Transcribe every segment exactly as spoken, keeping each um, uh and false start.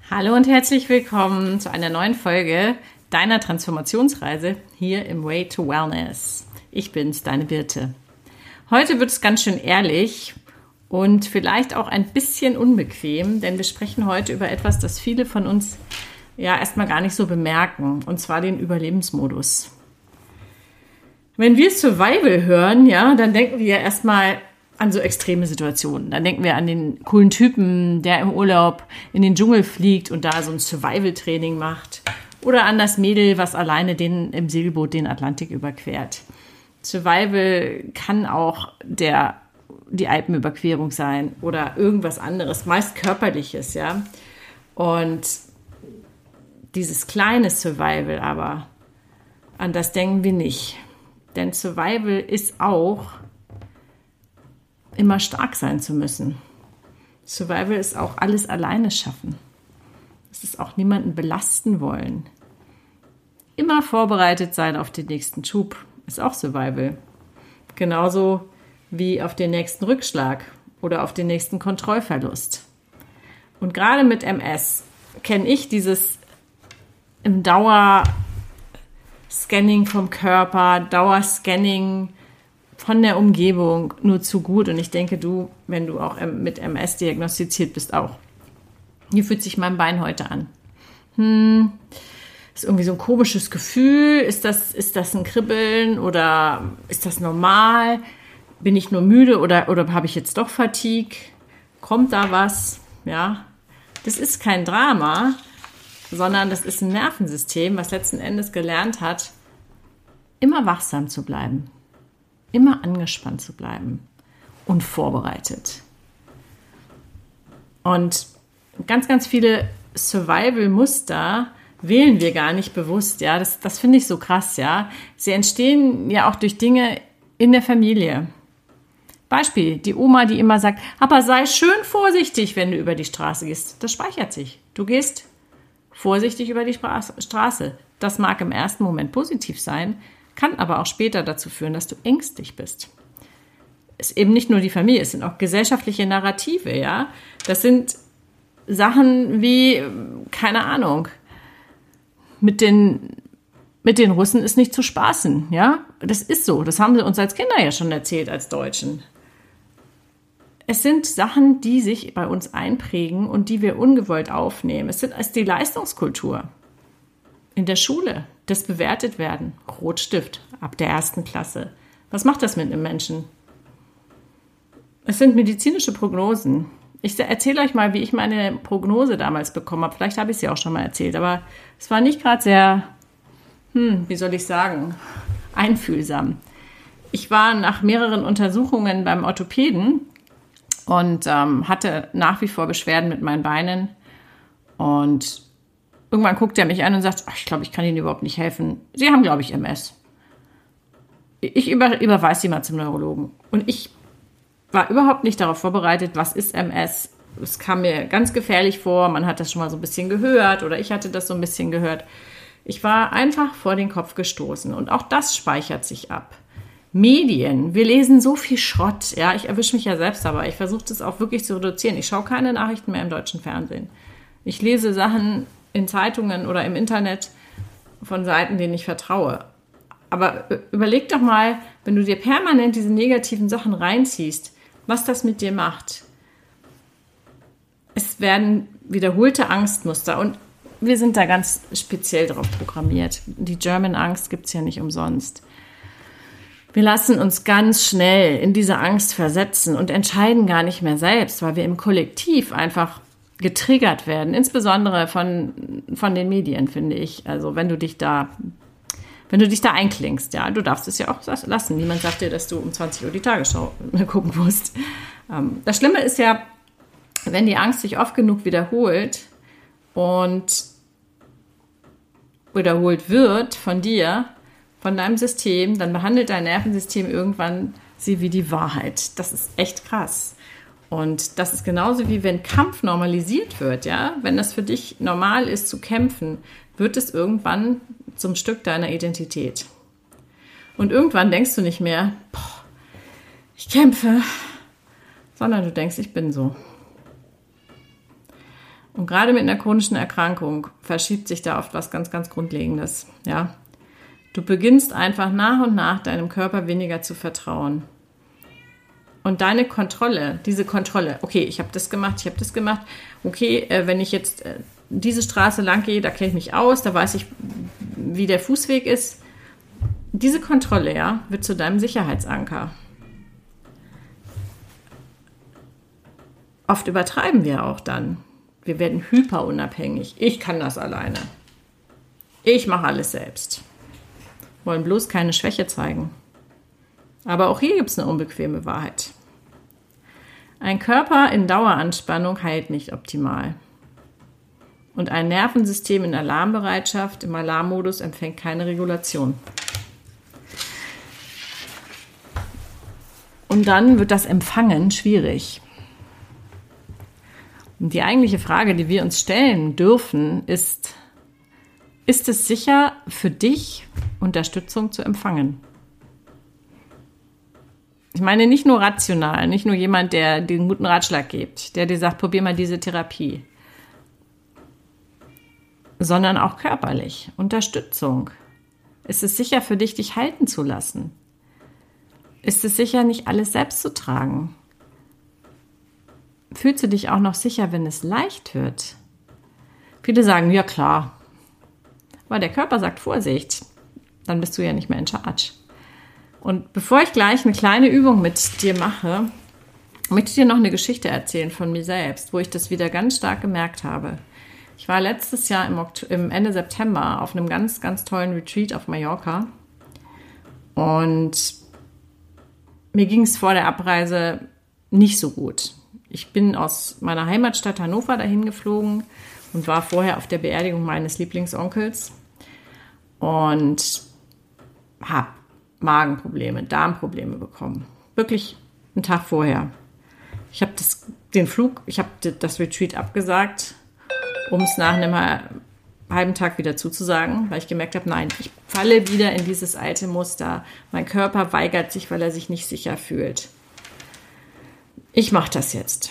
Hallo und herzlich willkommen zu einer neuen Folge deiner Transformationsreise hier im Way to Wellness. Ich bin's, deine Birte. Heute wird es ganz schön ehrlich und vielleicht auch ein bisschen unbequem, denn wir sprechen heute über etwas, das viele von uns ja erstmal gar nicht so bemerken, und zwar den Überlebensmodus. Wenn wir Survival hören, ja, dann denken wir ja erstmal an so extreme Situationen. Dann denken wir an den coolen Typen, der im Urlaub in den Dschungel fliegt und da so ein Survival-Training macht. Oder an das Mädel, was alleine den, im Segelboot den Atlantik überquert. Survival kann auch der, die Alpenüberquerung sein oder irgendwas anderes, meist Körperliches, ja. Und dieses kleine Survival aber, an das denken wir nicht. Denn Survival ist auch immer stark sein zu müssen. Survival ist auch alles alleine schaffen. Es ist auch niemanden belasten wollen. Immer vorbereitet sein auf den nächsten Schub ist auch Survival. Genauso wie auf den nächsten Rückschlag oder auf den nächsten Kontrollverlust. Und gerade mit M S kenne ich dieses im Dauerscanning vom Körper, Dauerscanning von der Umgebung nur zu gut. Und ich denke, du, wenn du auch mit M S diagnostiziert bist, auch. Wie fühlt sich mein Bein heute an? Hm, ist irgendwie so ein komisches Gefühl. Ist das, ist das ein Kribbeln oder ist das normal? Bin ich nur müde oder, oder habe ich jetzt doch Fatigue? Kommt da was? Ja, das ist kein Drama, sondern das ist ein Nervensystem, was letzten Endes gelernt hat, immer wachsam zu bleiben. Immer angespannt zu bleiben und vorbereitet. Und ganz, ganz viele Survival-Muster wählen wir gar nicht bewusst. Ja, das, das finde ich so krass. Ja, sie entstehen ja auch durch Dinge in der Familie. Beispiel, die Oma, die immer sagt, aber sei schön vorsichtig, wenn du über die Straße gehst. Das speichert sich. Du gehst vorsichtig über die Straße. Das mag im ersten Moment positiv sein, kann aber auch später dazu führen, dass du ängstlich bist. Es ist eben nicht nur die Familie, es sind auch gesellschaftliche Narrative, ja. Das sind Sachen wie, keine Ahnung, mit den, mit den Russen ist nicht zu spaßen, ja. Das ist so, das haben sie uns als Kinder ja schon erzählt, als Deutschen. Es sind Sachen, die sich bei uns einprägen und die wir ungewollt aufnehmen. Es ist die Leistungskultur. In der Schule, das bewertet werden. Rotstift ab der ersten Klasse. Was macht das mit einem Menschen? Es sind medizinische Prognosen. Ich erzähle euch mal, wie ich meine Prognose damals bekommen habe. Vielleicht habe ich sie auch schon mal erzählt, aber es war nicht gerade sehr, hm, wie soll ich sagen, einfühlsam. Ich war nach mehreren Untersuchungen beim Orthopäden und ähm, hatte nach wie vor Beschwerden mit meinen Beinen. Und irgendwann guckt er mich an und sagt, ach, ich glaube, ich kann Ihnen überhaupt nicht helfen. Sie haben, glaube ich, M S. Ich über, überweise Sie mal zum Neurologen. Und ich war überhaupt nicht darauf vorbereitet, was ist M S. Es kam mir ganz gefährlich vor. Man hat das schon mal so ein bisschen gehört oder ich hatte das so ein bisschen gehört. Ich war einfach vor den Kopf gestoßen. Und auch das speichert sich ab. Medien, wir lesen so viel Schrott. Ja, ich erwische mich ja selbst dabei. Ich versuche das auch wirklich zu reduzieren. Ich schaue keine Nachrichten mehr im deutschen Fernsehen. Ich lese Sachen in Zeitungen oder im Internet von Seiten, denen ich vertraue. Aber überleg doch mal, wenn du dir permanent diese negativen Sachen reinziehst, was das mit dir macht. Es werden wiederholte Angstmuster und wir sind da ganz speziell drauf programmiert. Die German Angst gibt es ja nicht umsonst. Wir lassen uns ganz schnell in diese Angst versetzen und entscheiden gar nicht mehr selbst, weil wir im Kollektiv einfach getriggert werden, insbesondere von, von den Medien, finde ich. Also wenn du dich da, wenn du dich da einklingst, ja, du darfst es ja auch lassen. Niemand sagt dir, dass du um zwanzig Uhr die Tagesschau gucken musst. Das Schlimme ist ja, wenn die Angst sich oft genug wiederholt und wiederholt wird von dir, von deinem System, dann behandelt dein Nervensystem irgendwann sie wie die Wahrheit. Das ist echt krass. Und das ist genauso wie wenn Kampf normalisiert wird, ja. Wenn das für dich normal ist zu kämpfen, wird es irgendwann zum Stück deiner Identität. Und irgendwann denkst du nicht mehr, boah, ich kämpfe, sondern du denkst, ich bin so. Und gerade mit einer chronischen Erkrankung verschiebt sich da oft was ganz, ganz Grundlegendes. Ja? Du beginnst einfach nach und nach deinem Körper weniger zu vertrauen. Und deine Kontrolle, diese Kontrolle, okay, ich habe das gemacht, ich habe das gemacht, okay, äh, wenn ich jetzt äh, diese Straße lang gehe, da kenne ich mich aus, da weiß ich, wie der Fußweg ist. Diese Kontrolle, ja, wird zu deinem Sicherheitsanker. Oft übertreiben wir auch dann. Wir werden hyperunabhängig. Ich kann das alleine. Ich mache alles selbst. Wollen bloß keine Schwäche zeigen. Aber auch hier gibt es eine unbequeme Wahrheit. Ein Körper in Daueranspannung heilt nicht optimal. Und ein Nervensystem in Alarmbereitschaft, im Alarmmodus, empfängt keine Regulation. Und dann wird das Empfangen schwierig. Und die eigentliche Frage, die wir uns stellen dürfen, ist, ist es sicher für dich, Unterstützung zu empfangen? Ich meine nicht nur rational, nicht nur jemand, der dir einen guten Ratschlag gibt, der dir sagt, probier mal diese Therapie, sondern auch körperlich, Unterstützung. Ist es sicher für dich, dich halten zu lassen? Ist es sicher, nicht alles selbst zu tragen? Fühlst du dich auch noch sicher, wenn es leicht wird? Viele sagen, ja klar, weil der Körper sagt Vorsicht, dann bist du ja nicht mehr in Charge. Und bevor ich gleich eine kleine Übung mit dir mache, möchte ich dir noch eine Geschichte erzählen von mir selbst, wo ich das wieder ganz stark gemerkt habe. Ich war letztes Jahr im, Okt- im Ende September auf einem ganz, ganz tollen Retreat auf Mallorca und mir ging es vor der Abreise nicht so gut. Ich bin aus meiner Heimatstadt Hannover dahin geflogen und war vorher auf der Beerdigung meines Lieblingsonkels und habe Magenprobleme, Darmprobleme bekommen. Wirklich einen Tag vorher. Ich habe den Flug, ich habe das Retreat abgesagt, um es nach einem halben Tag wieder zuzusagen, weil ich gemerkt habe, nein, ich falle wieder in dieses alte Muster. Mein Körper weigert sich, weil er sich nicht sicher fühlt. Ich mache das jetzt.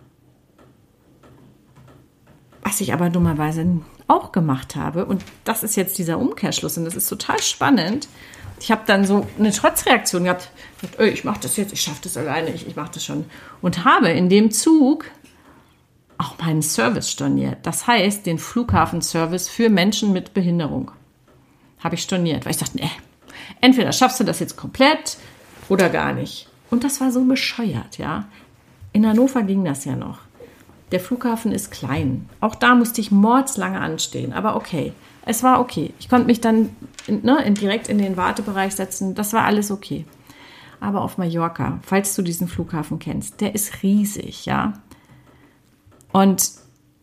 Was ich aber dummerweise auch gemacht habe, und das ist jetzt dieser Umkehrschluss, und das ist total spannend. Ich habe dann so eine Trotzreaktion gehabt, gedacht, ich mache das jetzt, ich schaffe das alleine, ich, ich mache das schon. Und habe in dem Zug auch meinen Service storniert. Das heißt, den Flughafenservice für Menschen mit Behinderung habe ich storniert, weil ich dachte, nee, entweder schaffst du das jetzt komplett oder gar nicht. Und das war so bescheuert, ja. In Hannover ging das ja noch. Der Flughafen ist klein. Auch da musste ich mordslange anstehen. Aber okay, es war okay. Ich konnte mich dann in, ne, in, direkt in den Wartebereich setzen. Das war alles okay. Aber auf Mallorca, falls du diesen Flughafen kennst, der ist riesig, ja. Und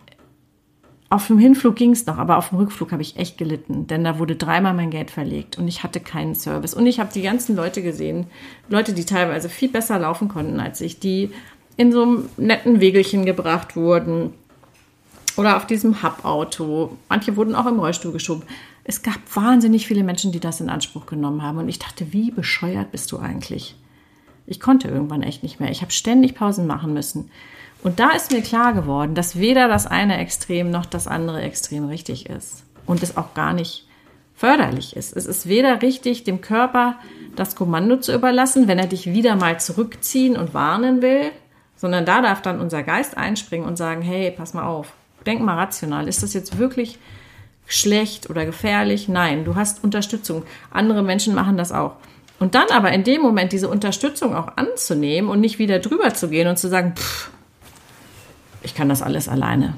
auf dem Hinflug ging es noch, aber auf dem Rückflug habe ich echt gelitten, denn da wurde dreimal mein Geld verlegt und ich hatte keinen Service. Und ich habe die ganzen Leute gesehen, Leute, die teilweise viel besser laufen konnten als ich, die in so einem netten Wägelchen gebracht wurden oder auf diesem Hub-Auto. Manche wurden auch im Rollstuhl geschoben. Es gab wahnsinnig viele Menschen, die das in Anspruch genommen haben. Und ich dachte, wie bescheuert bist du eigentlich? Ich konnte irgendwann echt nicht mehr. Ich habe ständig Pausen machen müssen. Und da ist mir klar geworden, dass weder das eine Extrem noch das andere Extrem richtig ist. Und es auch gar nicht förderlich ist. Es ist weder richtig, dem Körper das Kommando zu überlassen, wenn er dich wieder mal zurückziehen und warnen will, sondern da darf dann unser Geist einspringen und sagen, hey, pass mal auf, denk mal rational, ist das jetzt wirklich schlecht oder gefährlich? Nein, du hast Unterstützung. Andere Menschen machen das auch. Und dann aber in dem Moment diese Unterstützung auch anzunehmen und nicht wieder drüber zu gehen und zu sagen, pff, ich kann das alles alleine.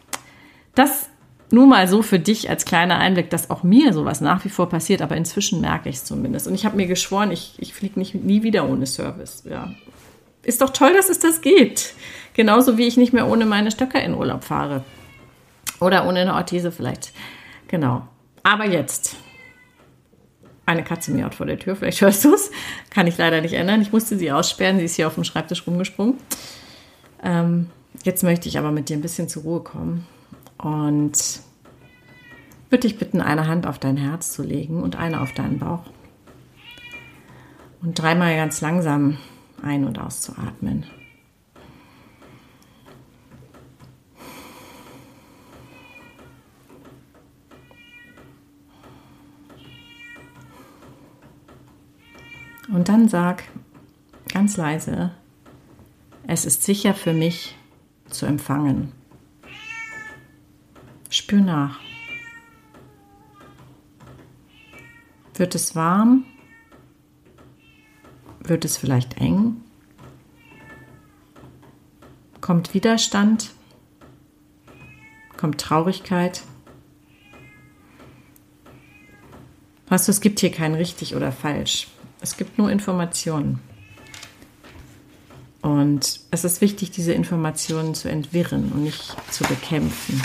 Das nur mal so für dich als kleiner Einblick, dass auch mir sowas nach wie vor passiert, aber inzwischen merke ich es zumindest. Und ich habe mir geschworen, ich, ich fliege nicht nie wieder ohne Service. Ja. Ist doch toll, dass es das gibt. Genauso wie ich nicht mehr ohne meine Stöcker in Urlaub fahre. Oder ohne eine Orthese vielleicht. Genau. Aber jetzt. Eine Katze miaut vor der Tür, vielleicht hörst du es. Kann ich leider nicht ändern. Ich musste sie aussperren, sie ist hier auf dem Schreibtisch rumgesprungen. Ähm, jetzt möchte ich aber mit dir ein bisschen zur Ruhe kommen. Und würde dich bitten, eine Hand auf dein Herz zu legen und eine auf deinen Bauch. Und dreimal ganz langsam ein- und auszuatmen. Und dann sag ganz leise, es ist sicher für mich zu empfangen. Spür nach. Wird es warm? Wird es vielleicht eng? Kommt Widerstand? Kommt Traurigkeit? Weißt du, es gibt hier kein richtig oder falsch. Es gibt nur Informationen. Und es ist wichtig, diese Informationen zu entwirren und nicht zu bekämpfen.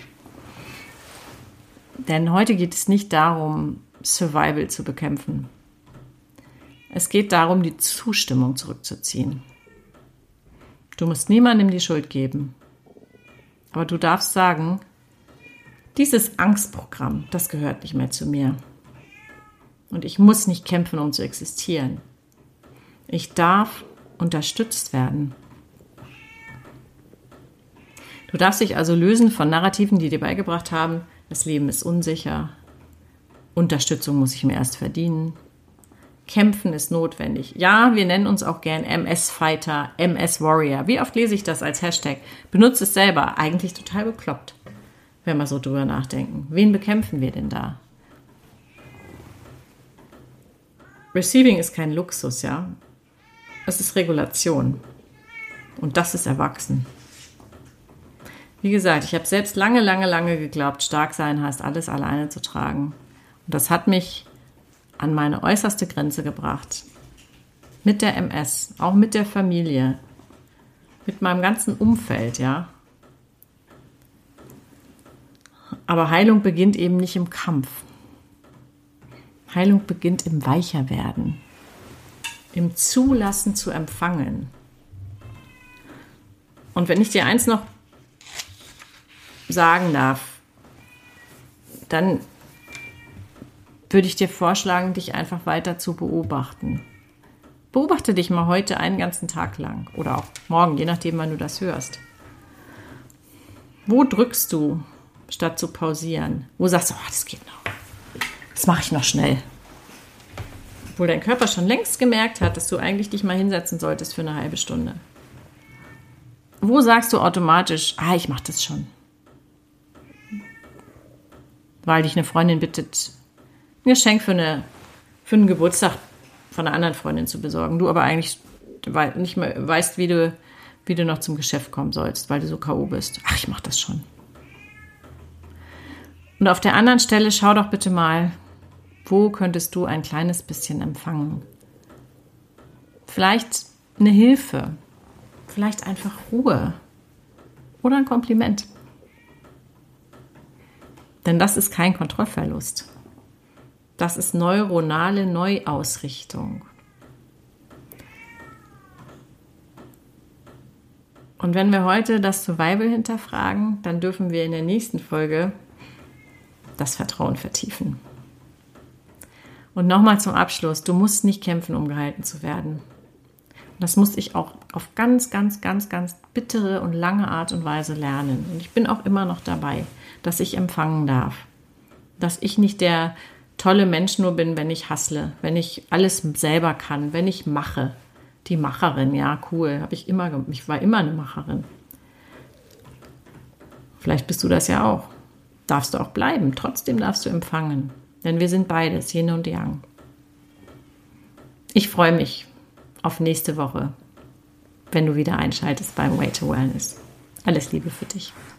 Denn heute geht es nicht darum, Survival zu bekämpfen. Es geht darum, die Zustimmung zurückzuziehen. Du musst niemandem die Schuld geben. Aber du darfst sagen, dieses Angstprogramm, das gehört nicht mehr zu mir. Und ich muss nicht kämpfen, um zu existieren. Ich darf unterstützt werden. Du darfst dich also lösen von Narrativen, die dir beigebracht haben, das Leben ist unsicher, Unterstützung muss ich mir erst verdienen, Kämpfen ist notwendig. Ja, wir nennen uns auch gern M S-Fighter, M S-Warrior. Wie oft lese ich das als Hashtag? Benutze es selber. Eigentlich total bekloppt, wenn wir so drüber nachdenken. Wen bekämpfen wir denn da? Receiving ist kein Luxus, ja. Es ist Regulation. Und das ist erwachsen. Wie gesagt, ich habe selbst lange, lange, lange geglaubt, stark sein heißt, alles alleine zu tragen. Und das hat mich an meine äußerste Grenze gebracht. Mit der M S, auch mit der Familie, mit meinem ganzen Umfeld, ja. Aber Heilung beginnt eben nicht im Kampf. Heilung beginnt im Weicherwerden, im Zulassen zu empfangen. Und wenn ich dir eins noch sagen darf, dann würde ich dir vorschlagen, dich einfach weiter zu beobachten. Beobachte dich mal heute einen ganzen Tag lang oder auch morgen, je nachdem, wann du das hörst. Wo drückst du, statt zu pausieren? Wo sagst du, oh, das geht noch. Das mache ich noch schnell. Obwohl dein Körper schon längst gemerkt hat, dass du eigentlich dich mal hinsetzen solltest für eine halbe Stunde. Wo sagst du automatisch, ah, ich mache das schon. Weil dich eine Freundin bittet, ein Geschenk für, eine, für einen Geburtstag von einer anderen Freundin zu besorgen. Du aber eigentlich nicht mehr weißt, wie du, wie du noch zum Geschäft kommen sollst, weil du so K O bist. Ach, ich mache das schon. Und auf der anderen Stelle schau doch bitte mal, wo könntest du ein kleines bisschen empfangen? Vielleicht eine Hilfe, vielleicht einfach Ruhe oder ein Kompliment. Denn das ist kein Kontrollverlust. Das ist neuronale Neuausrichtung. Und wenn wir heute das Survival hinterfragen, dann dürfen wir in der nächsten Folge das Vertrauen vertiefen. Und nochmal zum Abschluss, du musst nicht kämpfen, um gehalten zu werden. Und das musste ich auch auf ganz, ganz, ganz, ganz bittere und lange Art und Weise lernen. Und ich bin auch immer noch dabei, dass ich empfangen darf. Dass ich nicht der tolle Mensch nur bin, wenn ich hustle, wenn ich alles selber kann, wenn ich mache. Die Macherin, ja, cool, habe ich immer, ich war immer eine Macherin. Vielleicht bist du das ja auch. Darfst du auch bleiben, trotzdem darfst du empfangen. Denn wir sind beides, Yin und Yang. Ich freue mich auf nächste Woche, wenn du wieder einschaltest beim Way to Wellness. Alles Liebe für dich.